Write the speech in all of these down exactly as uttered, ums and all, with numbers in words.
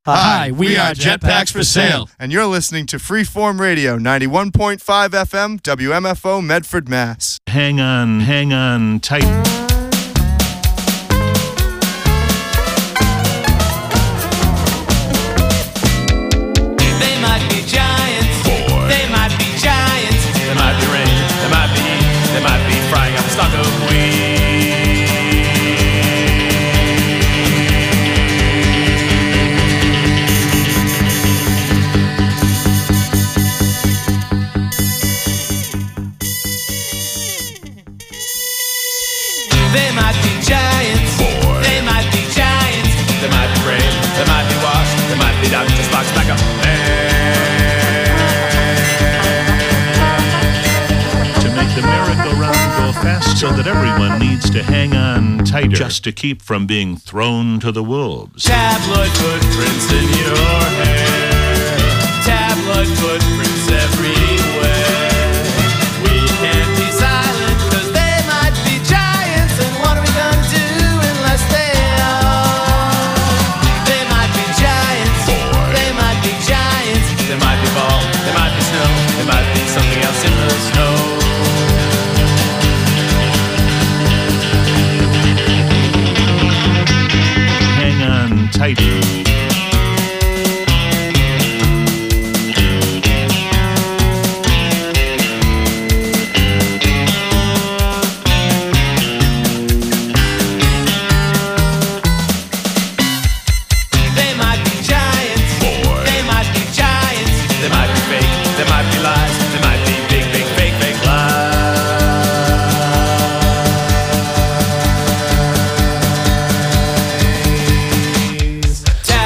Hi, we are Jetpacks for Sale. And you're listening to Freeform Radio, ninety-one point five F M, W M F O, Medford, Mass. Hang on, hang on tight. They might be giants. Four. They might be giants. There might be rain, there might be heat, there might be frying up a stock of weed. They might be giants. Four. They might be giants. There might be rain, there might be wash, there might be Doctor Spock's back up there. To make the merry-go-round go fast so that everyone needs to hang on tighter just to keep from being thrown to the wolves. Tabloid footprints in your hair. Tabloid footprints everywhere. We can't be silent because they might be giants. And what are we gonna do unless they are? They might be giants. They might be giants. There might be fall, there might be snow, there might be something else in the snow. Hang on tight. They might be giants. Four. They might be giants. There might be fake, there might be lies, there might be big, big, fake, fake lies.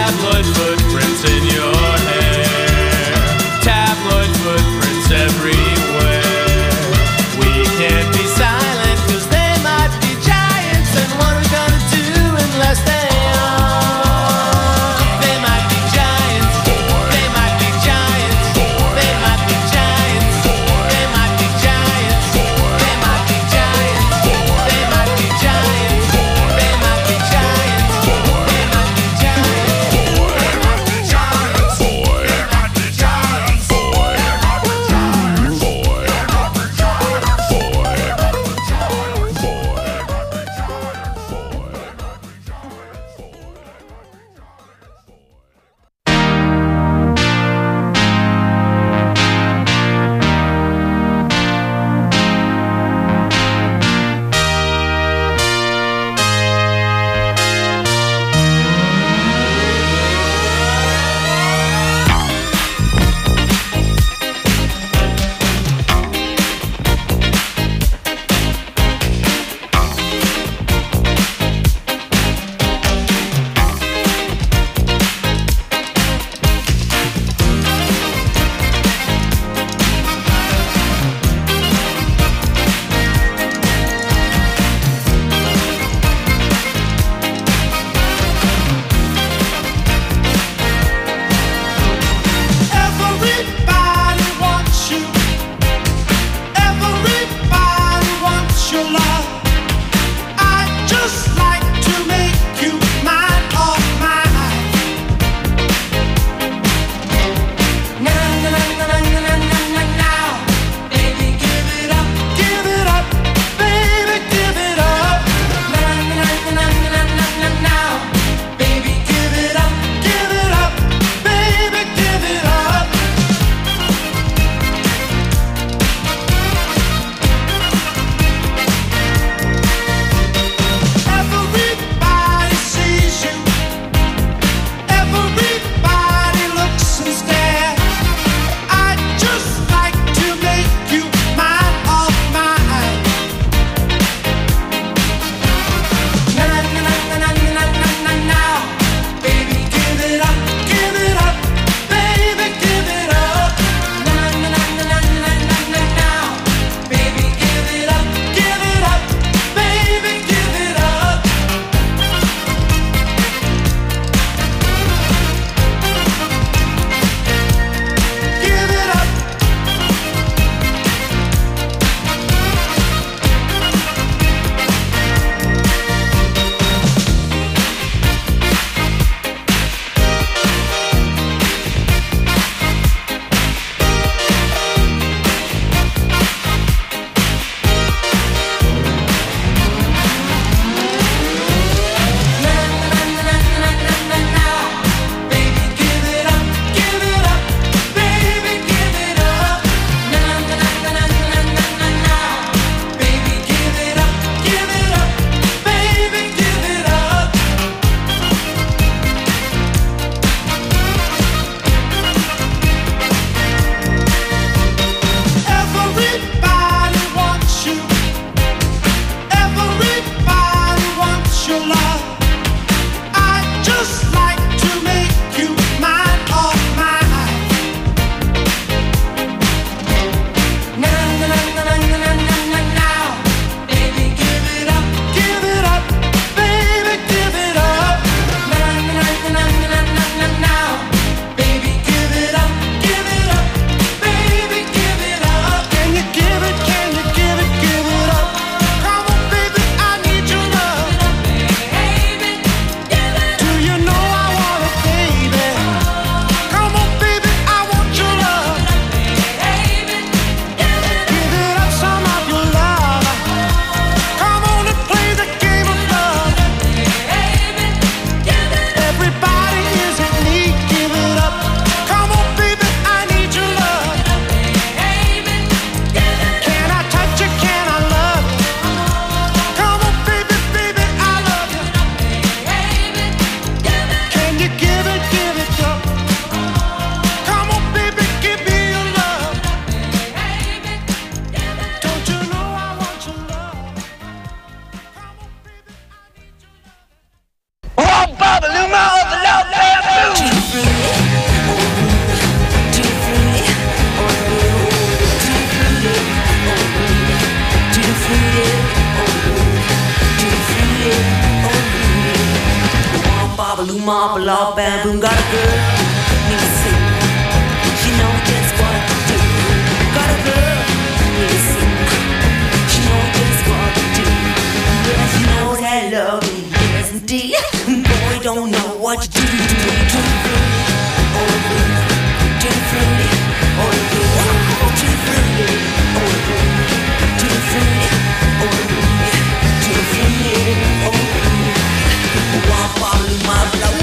off and boom, got a girl need to see. She knows just what to do. Got a girl need to see. She knows just what to do. Yeah, she knows that love is yes indeed. Boy, don't know what you do. Too fruity, oh fruity, too fruity, oh fruity, too fruity, oh fruity, too fruity, oh fruity, too fruity, oh fruity. One bottle of my blood.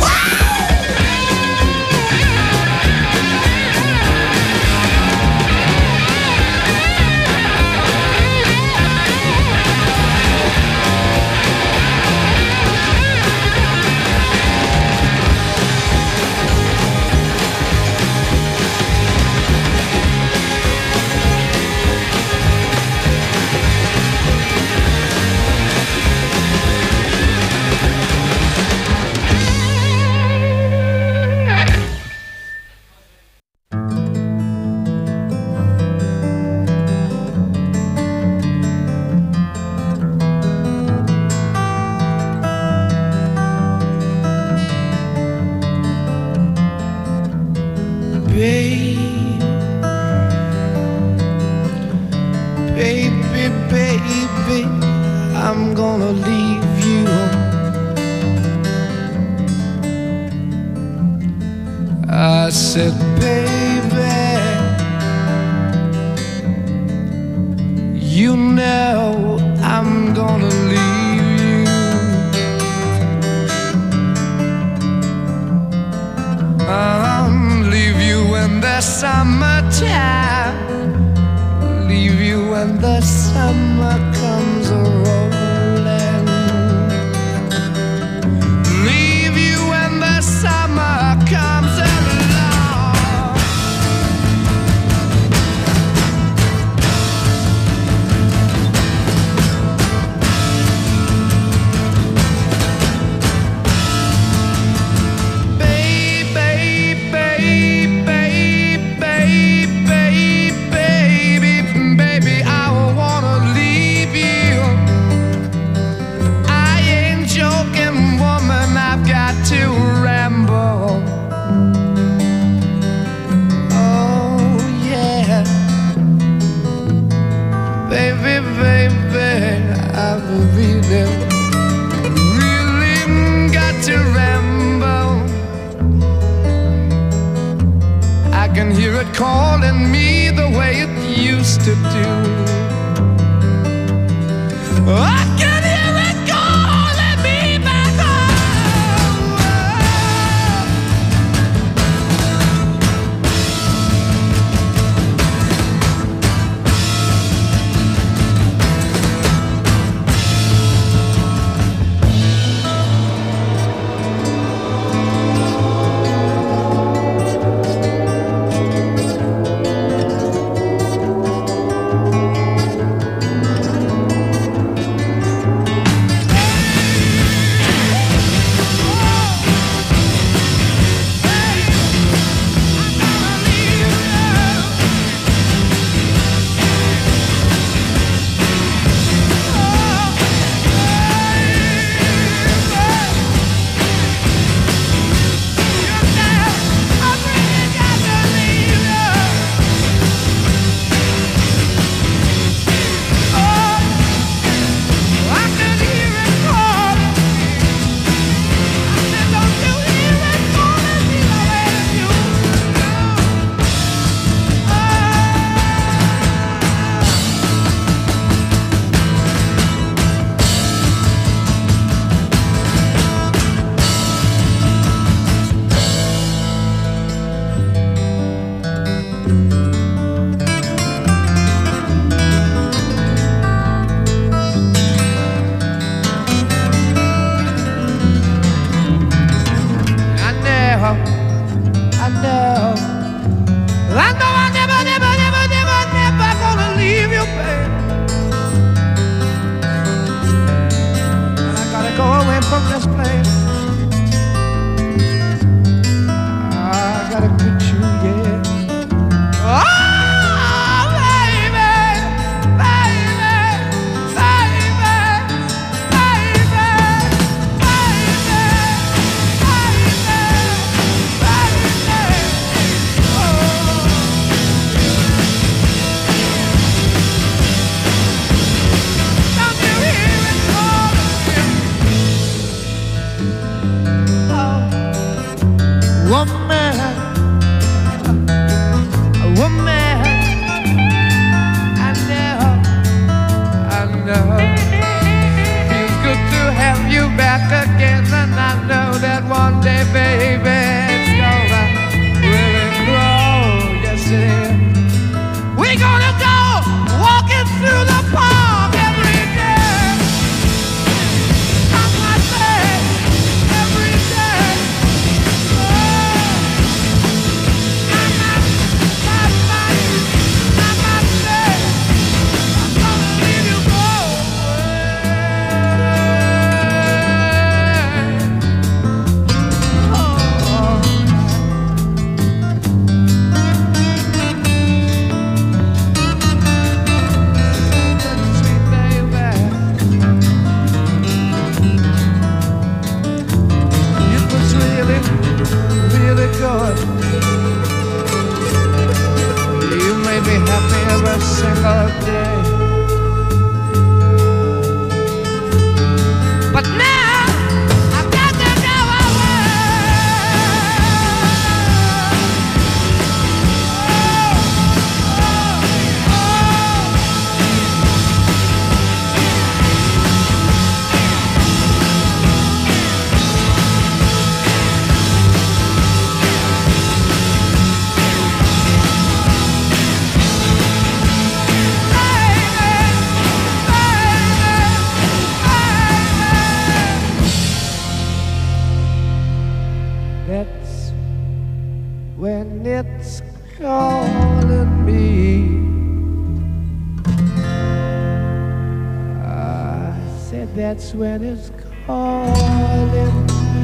that's when it's calling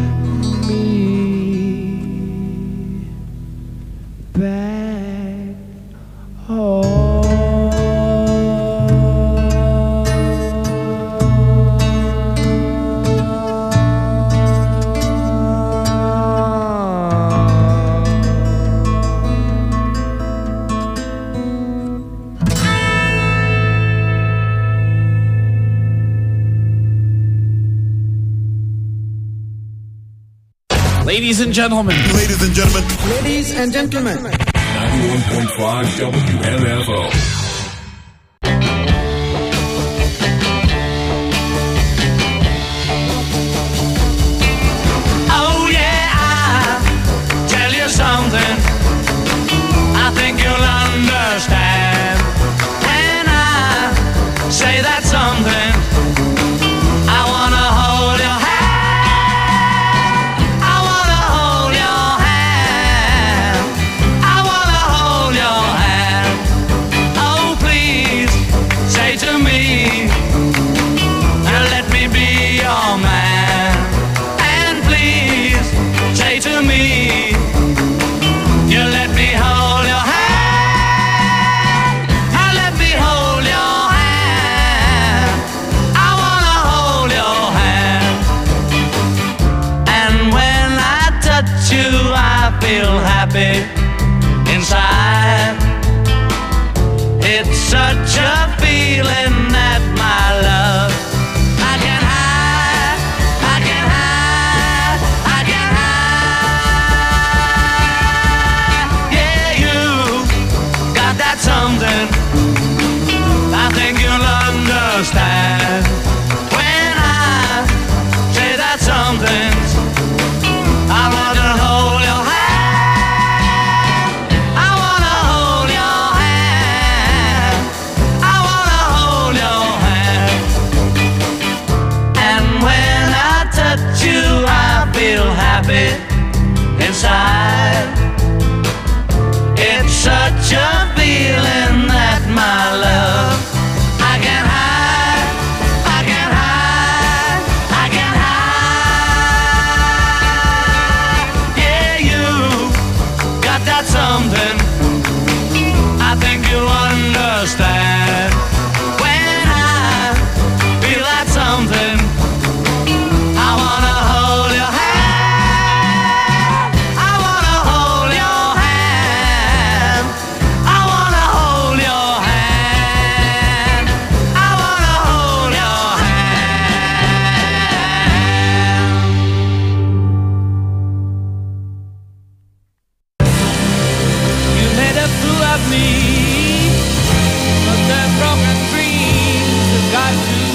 me back home. Ladies and gentlemen. Ladies and gentlemen. Ladies and gentlemen. ninety-one point five W M F O. Oh yeah, I'll tell you something I think you'll understand when I say that something. I wanna hold your hand. I wanna hold your hand. I wanna hold your hand. Oh please, say to me, now let me be your man. And please, say to me, you let me hold your hand. Now let me hold your hand. I wanna hold your hand. And when I touch you, I feel happy inside. It's such a feeling that my love I can hide, I can hide, I can hide. Yeah, you got that something I think you'll understand when I say that something. I wanna hold your hand. I wanna hold your hand. I wanna hold your hand. And when I touch you, I feel happy inside. It's such a feeling that my love I can hide, I can hide, I can hide. Yeah, you got that something I think you'll understand when I feel that something. I wanna hold your hand. I wanna hold your hand. I wanna hold your hand. I wanna hold your hand. You made a fool of me, but the broken dreams have got to end.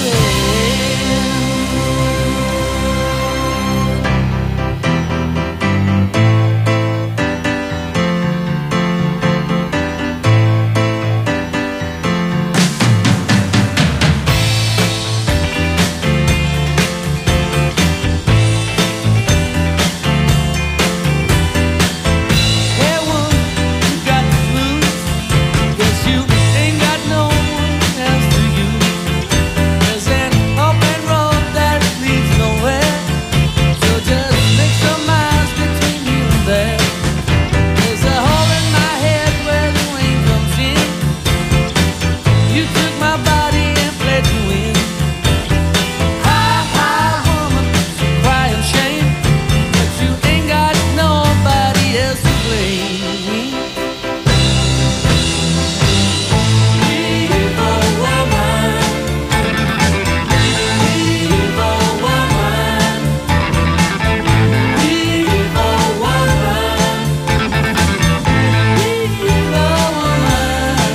Hey, woman, you got the blues. Guess you ain't got no one else to use. There's an open road that leads nowhere, so just make some miles between you and there. There's a hole in my head where the wind comes in. You took my body and played to win. Hi, hi, woman, so cry and shame, but you ain't got nobody else to blame. Evil woman, evil woman, evil woman, evil woman.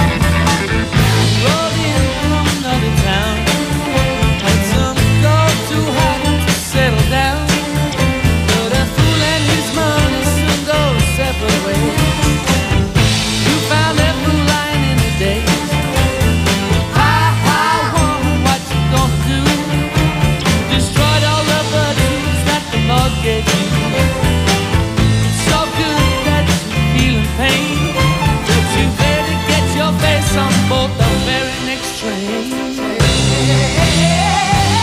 Rode in from another town, had some gold too hot to settle down. But a fool and his money soon go separate ways. You found that fool lying in the days. Hi, hi, woman, what you gonna do? Destroyed all the virtues that the Lord gave you. It's so good that you're feeling pain, but you better get your face on board the very next train.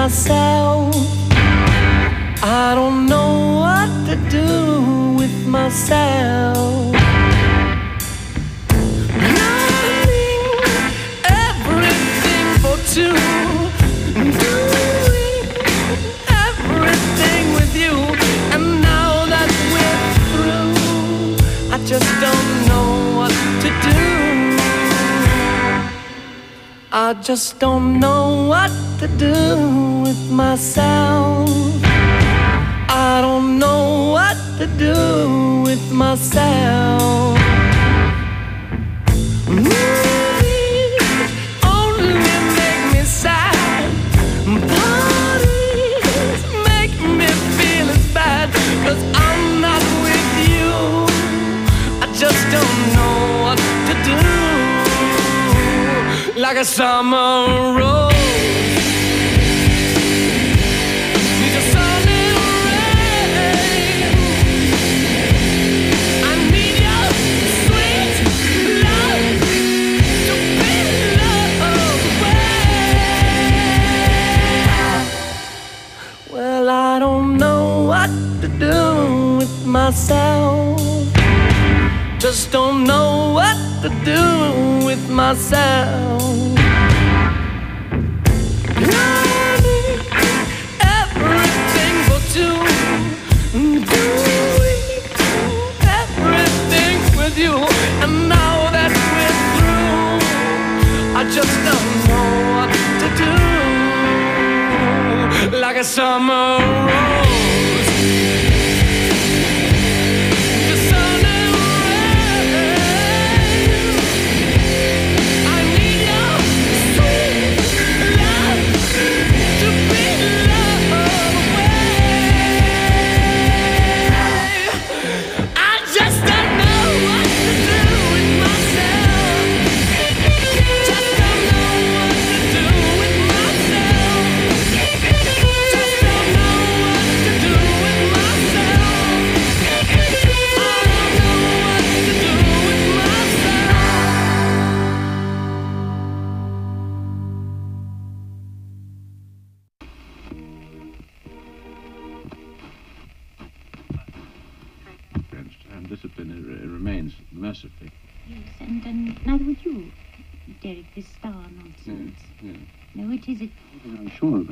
myself. I don't know what to do with myself. Loving everything for two, doing everything with you, and now that we're through, I just don't know what to do. I just don't know what to do with myself. I don't know what to do with myself. Movies only make me sad. Parties make me feel as bad, 'cause I'm not with you. I just don't know what to do. Like a summer rose, need a sun and rain. I need your sweet love to be loved well. Well, I don't know what to do with myself. Just don't know what to do with myself. Loving everything for two, doing everything with you, and now that we're through, I just don't know what to do. Like a summer rose. Discipline it, it remains mercifully. Yes, and, and neither would you, Derek, this star nonsense. Yeah, yeah. No, it is it. I'm sure of it.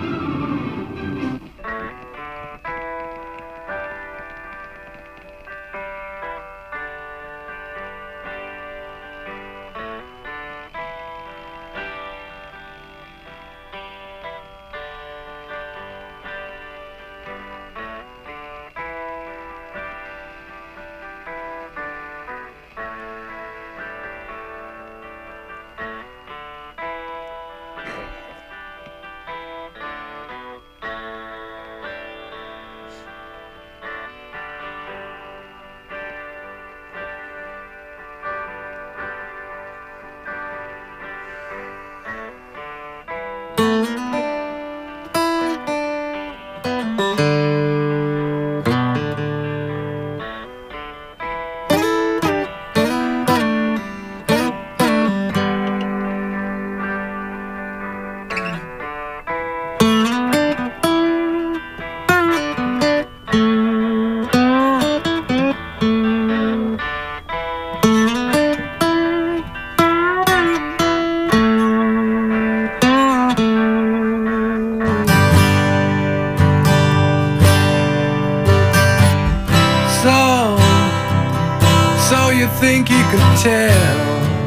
Think you could tell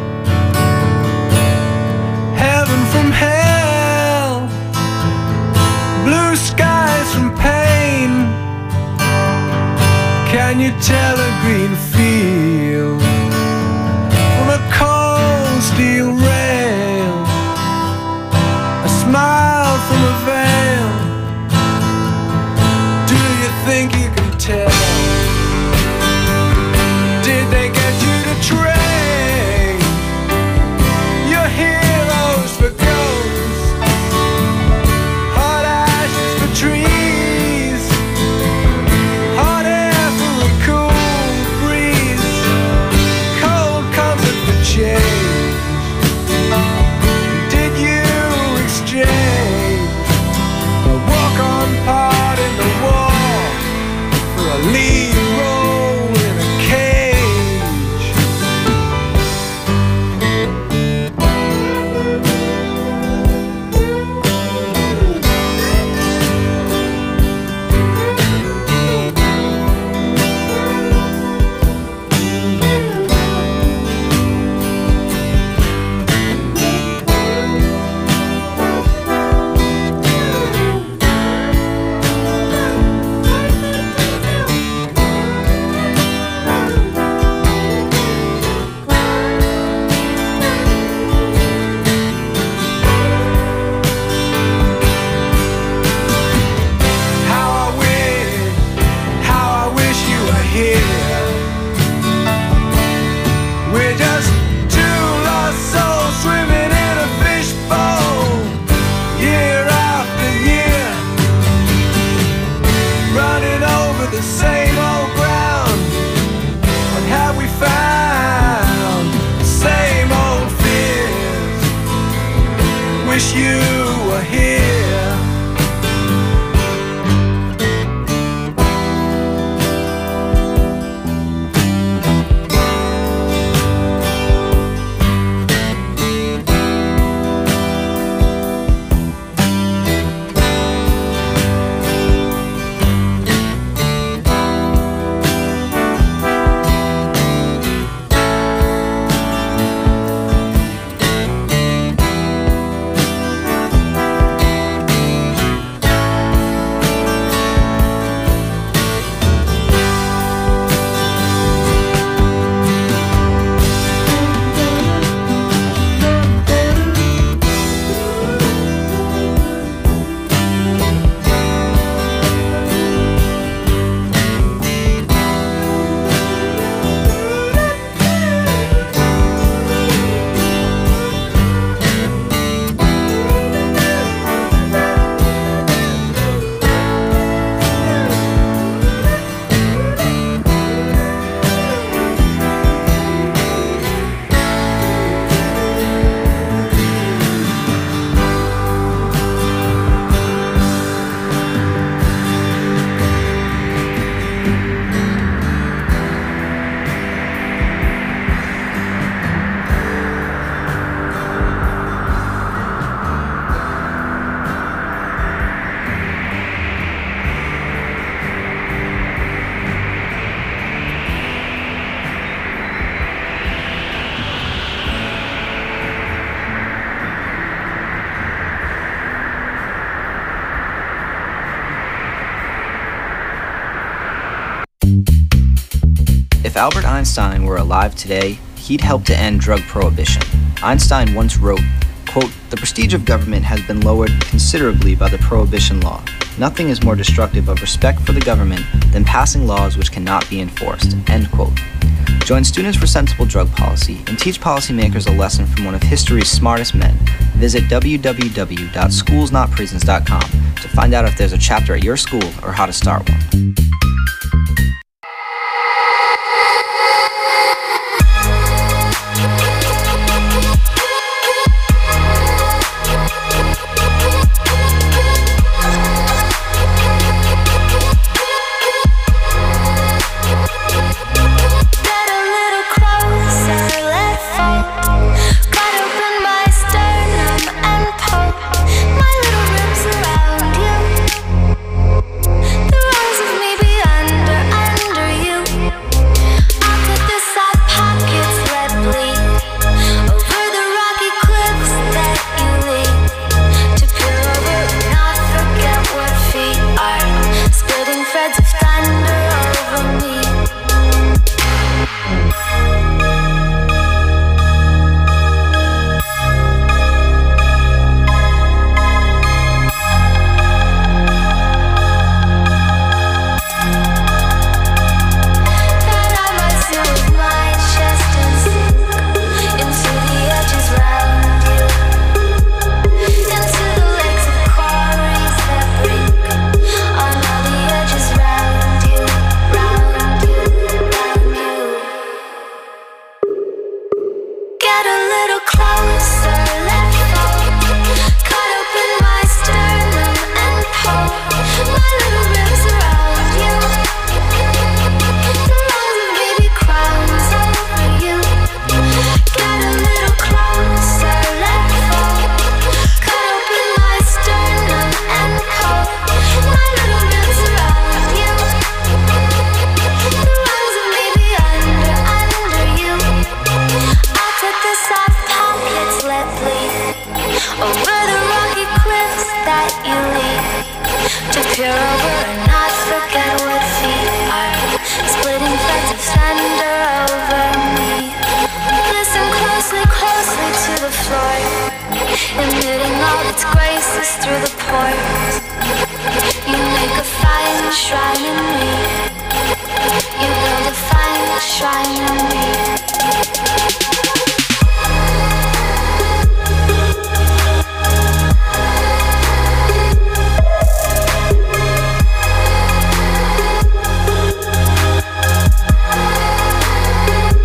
heaven from hell, blue skies from pain? Can you tell a green field from a cold steel rail, a smile from a veil? Do you think you can tell? Did they get you to trade your heroes for ghosts, hot ashes for trees, hot air for a cool breeze, cold comfort for change? Did you exchange wish you were here. If Albert Einstein were alive today, he'd help to end drug prohibition. Einstein once wrote, quote, "The prestige of government has been lowered considerably by the prohibition law. Nothing is more destructive of respect for the government than passing laws which cannot be enforced," end quote. Join Students for Sensible Drug Policy and teach policymakers a lesson from one of history's smartest men. Visit w w w dot schools not prisons dot com to find out if there's a chapter at your school or how to start one.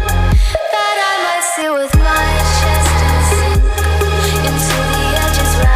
With my chest and sink into the edges.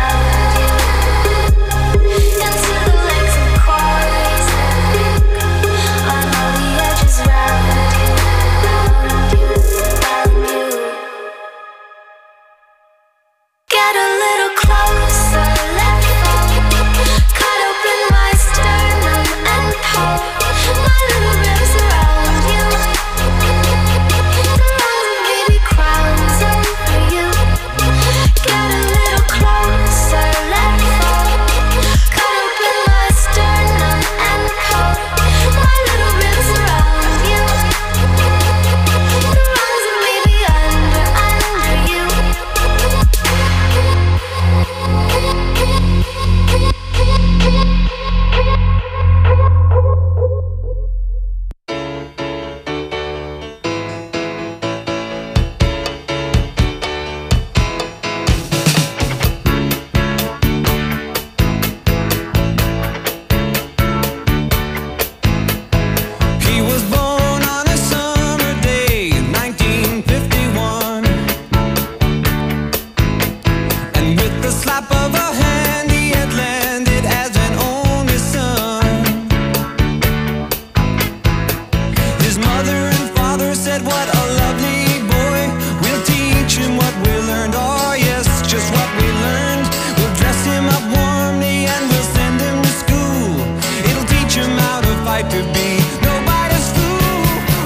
fight to be nobody's fool.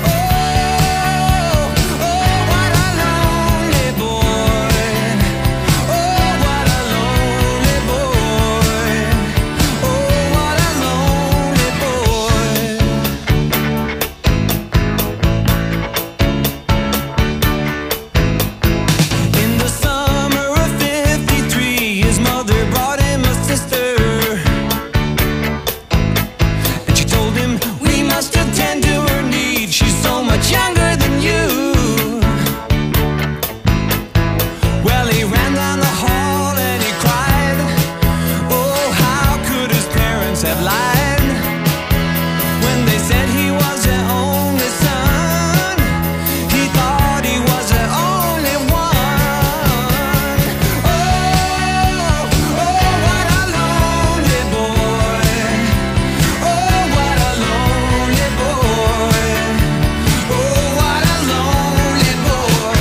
Oh, oh, what a lonely boy. Oh, what a lonely boy. Oh, what a lonely boy. In the summer of fifty-three, his mother brought him a sister. And she told him, we must attend to her needs. She's so much younger than you. Well, he ran down the hall and he cried. Oh, how could his parents have lied when they said he was their only son? He thought he was their only one. Oh, oh, what a lonely boy. Oh, what a lonely boy. Oh, what a lonely boy.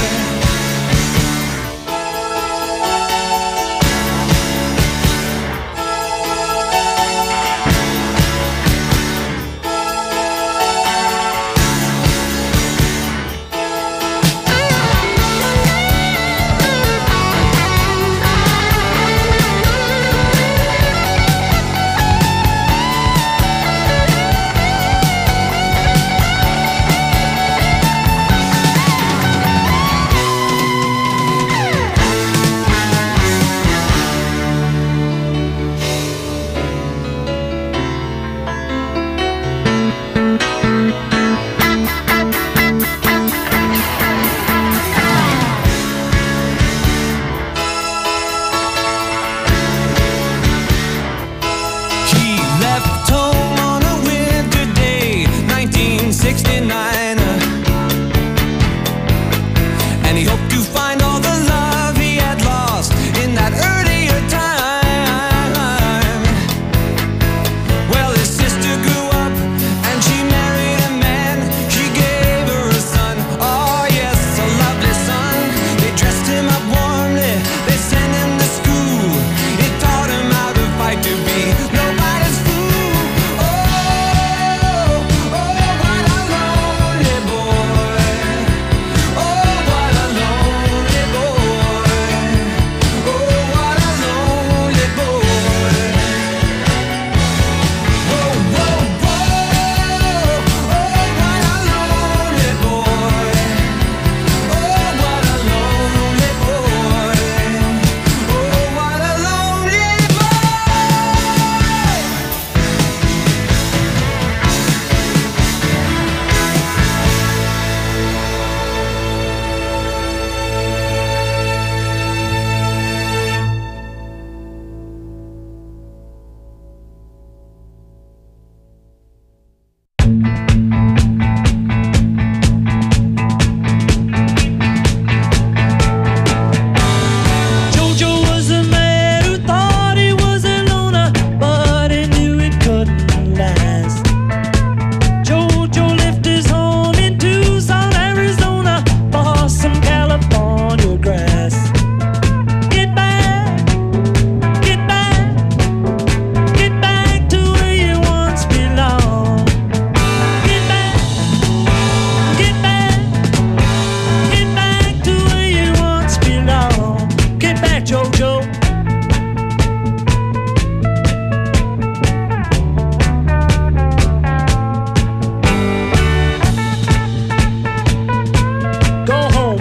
He left home on a winter day, nineteen sixty-nine. And he hoped to find all the love he had lost in that earlier time. Well, his sister grew up and she married a man. She gave her a son, oh yes, a lovely son. They dressed him up warmly, they sent him to school. It taught him how to fight to be nobody's fool. Oh, oh, what a lonely boy. Oh, what a lonely boy. Oh, what a lonely boy. Whoa, whoa, whoa. Oh, what a lonely boy. Oh, what a lonely boy. Oh, what a lonely boy. Jojo was a man who thought he was a loner, but he knew it couldn't last. Jojo left his home in Tucson, Arizona, for some California grass. Get back, get back, get back to where you once belonged. Get back, get back, get back to where you once belonged. Get back, Jojo. Go home.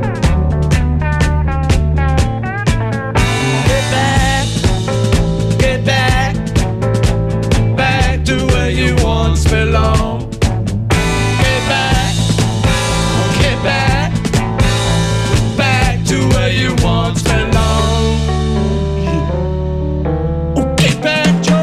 Get back, get back, back to where you once belonged. Get back, get back, back to where you once belonged. Oh, get back, Joe.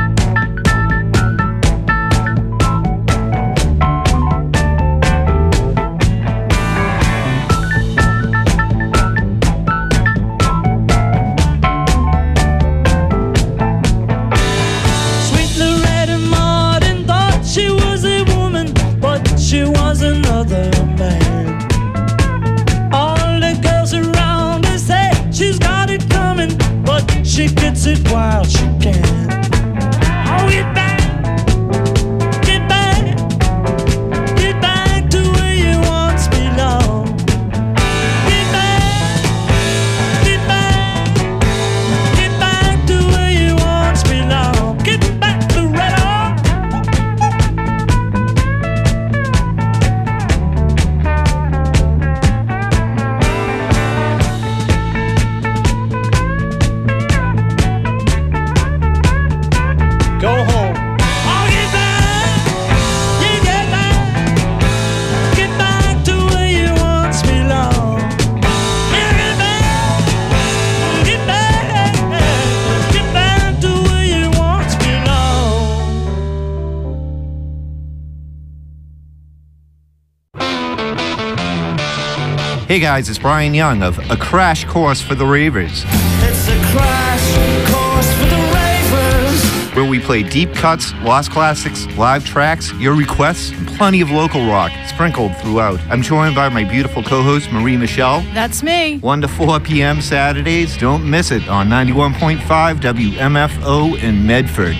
Sweet Loretta Martin thought she was a woman, but she was another man. All the girls around her say she's got it coming, but she gets it while she can. Oh, get back, get Hey guys, it's Brian Young of A Crash Course for the Ravers. It's a crash course for the ravers. Where we play deep cuts, lost classics, live tracks, your requests, and plenty of local rock sprinkled throughout. I'm joined by my beautiful co-host, Marie Michelle. That's me. one to four p.m. Saturdays. Don't miss it on ninety-one point five W M F O in Medford.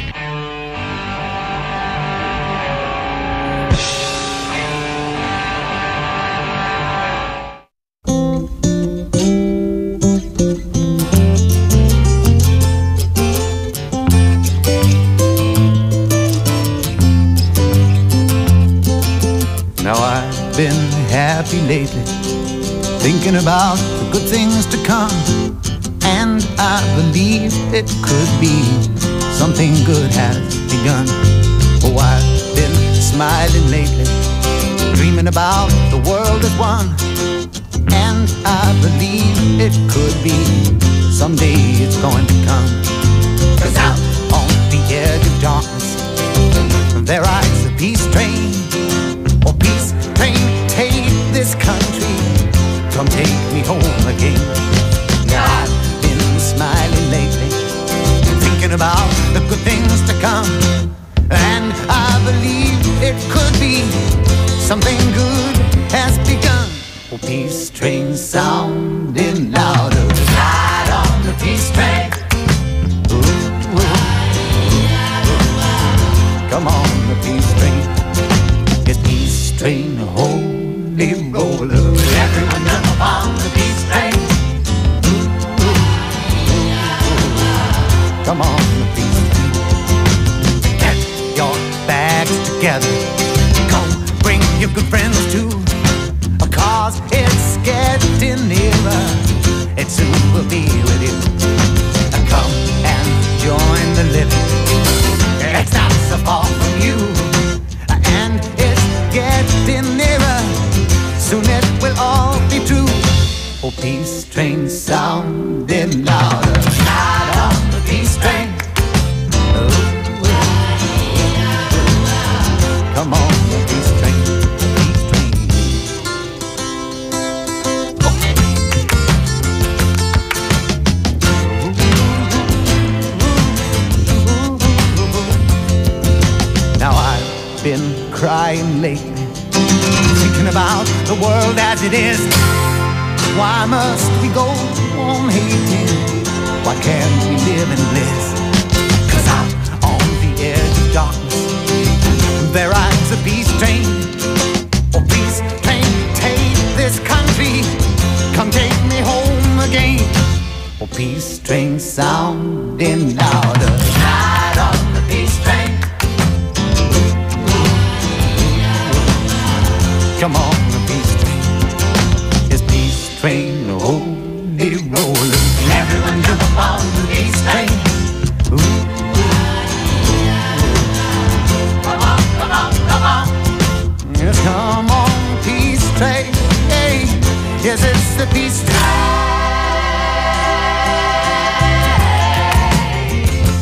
Been happy lately, thinking about the good things to come, and I believe it could be something good has begun. Oh, I've been smiling lately, dreaming about the world as one, and I believe it could be someday it's going to come. 'Cause out on the edge of darkness there rides the peace train. Oh, peace train, take this country, come take me home again. Now I've been smiling lately, thinking about the good things to come, and I believe it could be something good has begun. Oh, peace train sounding louder, ride on the peace train. Ooh, ooh, ooh. Come on, the peace train. It's peace train, holy roller. Everyone jump on the peace train. Ooh, ooh, ooh. Come on, the peace train. Get your bags together. Go bring your good friends too. Cause it's getting nearer. It soon will be with you. Come and join the living. It's not so far from you. And it's getting nearer. Soon it will all be true. Oh, peace train sounding louder. Ride on the peace train. Ooh, ooh, ooh. Come on, the peace train. The peace train. Now I've been crying lately, thinking about the world as it is. Why must we go on hating? Why can't we live in bliss? 'Cause out on the edge of darkness there rides a peace train. Oh, peace train, take this country, come take me home again. Oh, peace train sounding louder. Ride on the peace train. Come on, the peace train. It's peace train, holy roller. Everyone jump up on the peace train. Ooh, ooh. Come on, come on, come on. Yes, come on, peace train. Hey, yes, it's the peace train.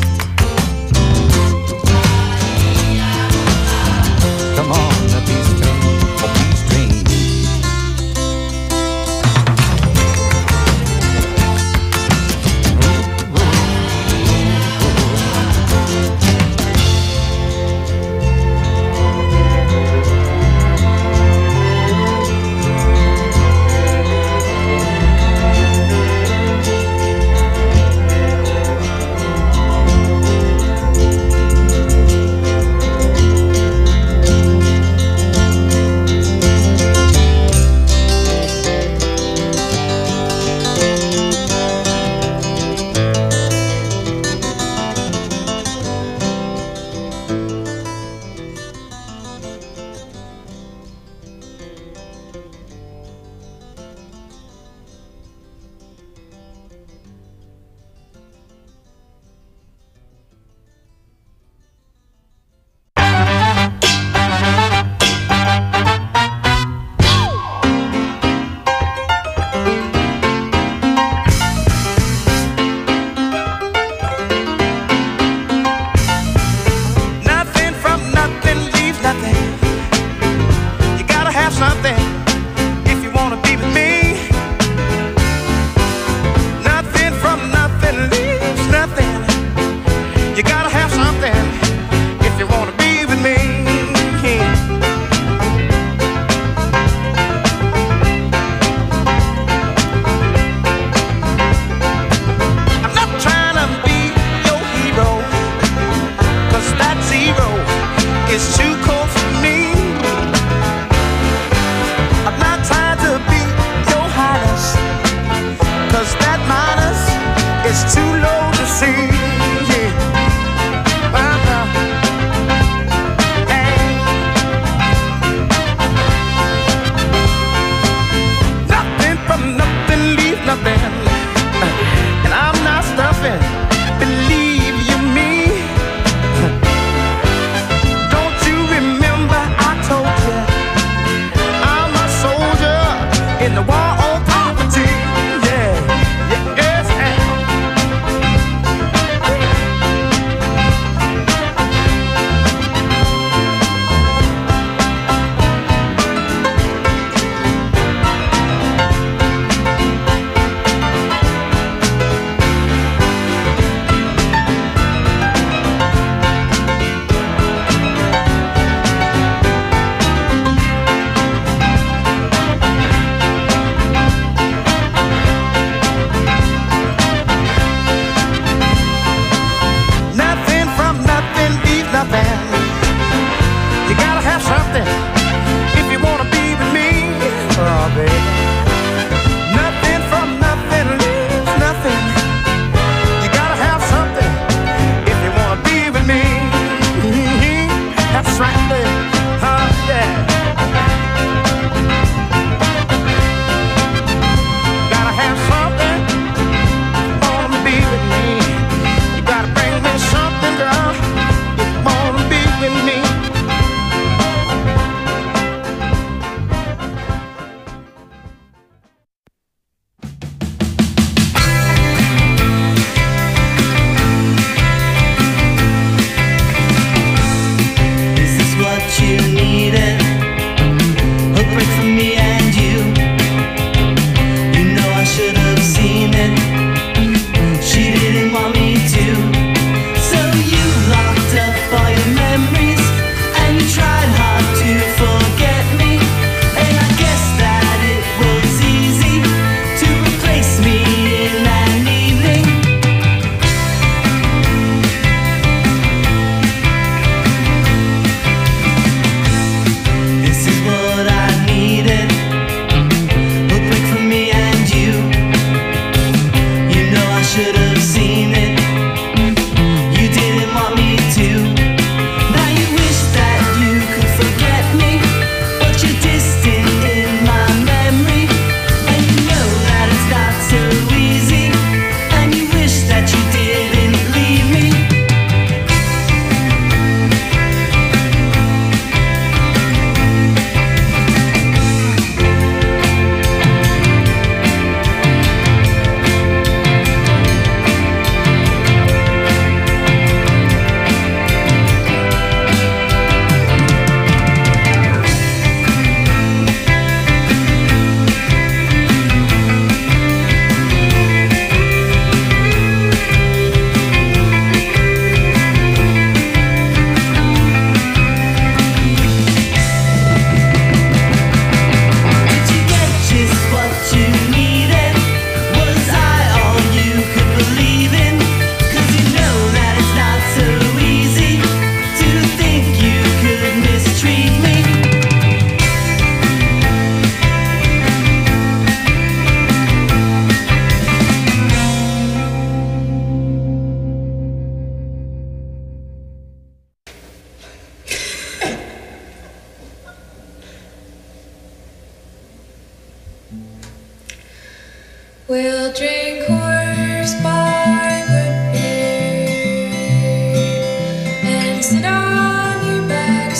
We'll drink horse barber beer and sit on your back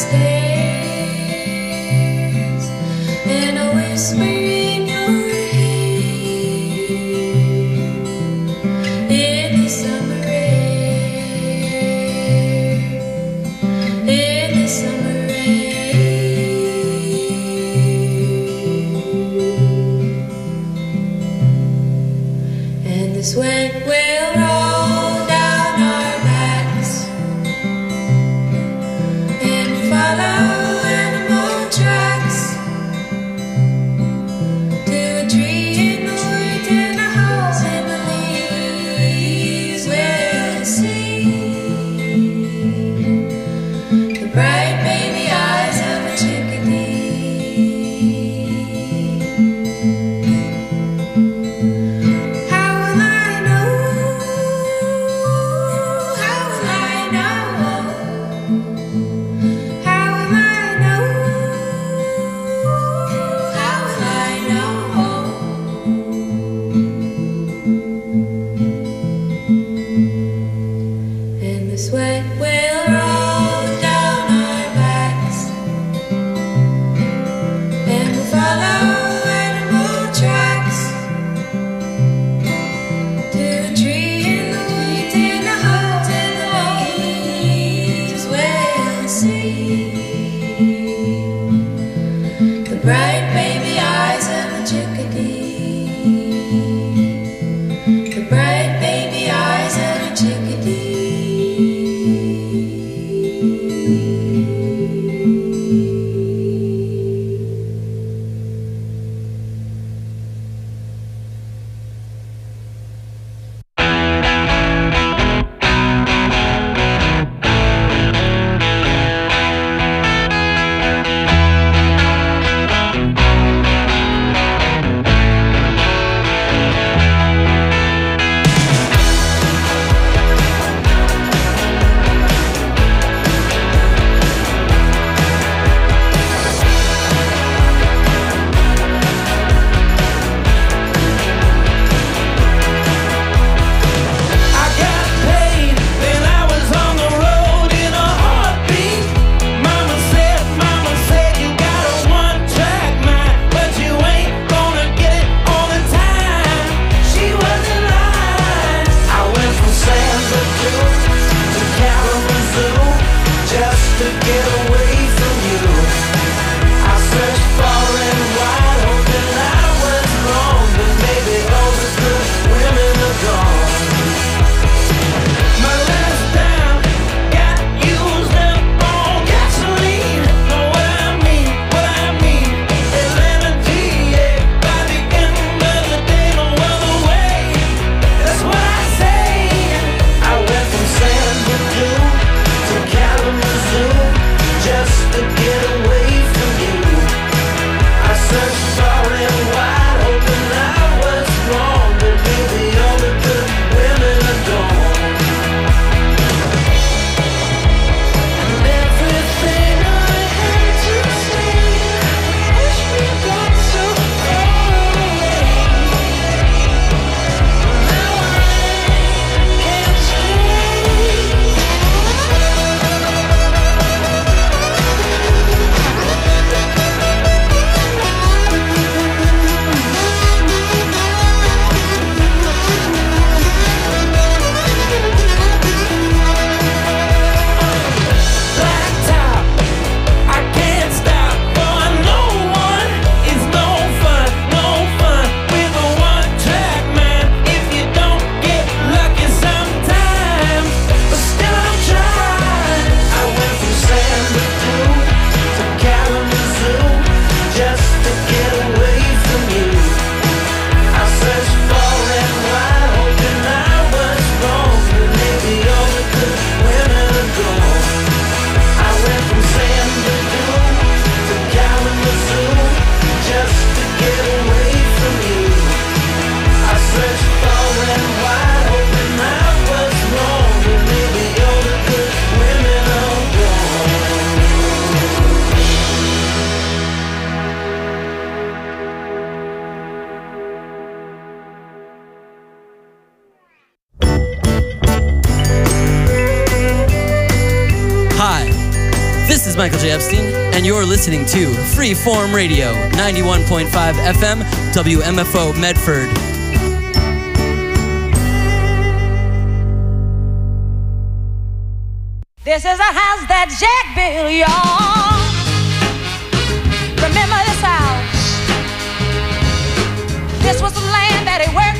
stairs, and I'll whisper in your ear in the summer air, in the summer sweat will roll down our backs and follow animal tracks to a tree in the woods and a hole in the leaves. We'll see the bright baby eyes of a chickadee. Sweat will roll down our backs and we'll follow animal tracks to a tree in the woods and a hole in the leaves. We'll see the bright baby eyes of a chickadee, the bright baby eyes of a chickadee. is Michael J. Epstein, and you're listening to Freeform Radio, ninety-one point five F M, W M F O Medford. This is a house that Jack built, y'all. Remember this house? This was the land that he worked